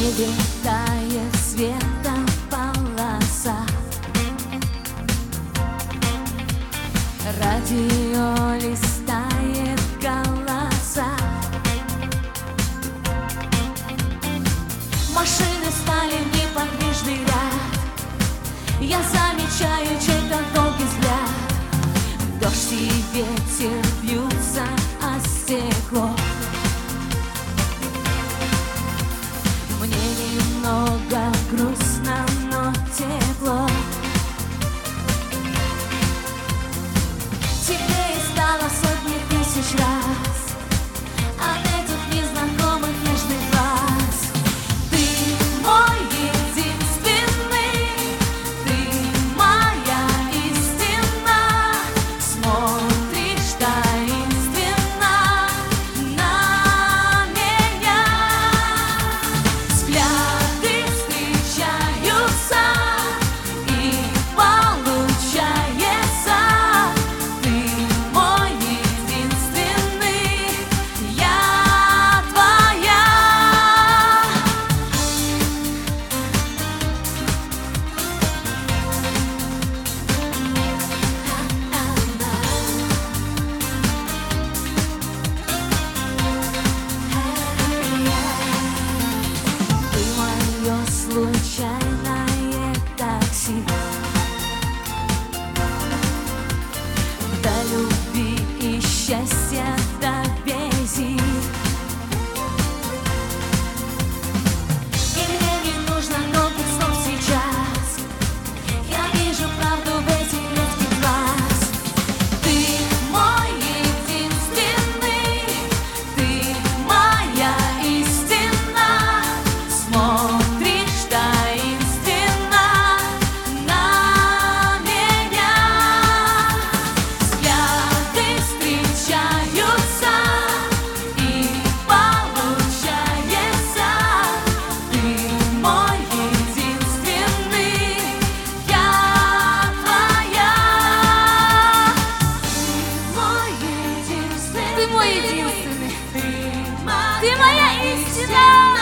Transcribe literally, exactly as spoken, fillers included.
небе тает светом полоса. Радио листает голоса. Машины стали в неподвижный ряд. Я замечаю чей-то долгий взгляд. Дождь и ветер бьются о стекло. Мне немного грустно, но тепло. Теплее стало сотни тысяч раз от этих незнакомых нежных глаз. Ты мой единственный, ты моя истина. Смотришь таинственно на меня. Взгляды встречаются и получается. Ты мой единственный, я твоя. Ты мое случайное такси до любви и счастья довези. И мне не нужно долгих слов сейчас. Я вижу правду в этих редких глаз. Ты мой единственный, ты моя истина. Смотришь таинственно на меня. Взгляды встречаются и получается. Ты мой единственный, я твоя. Ты мой единственный, ты мой единственный, ты моя истина.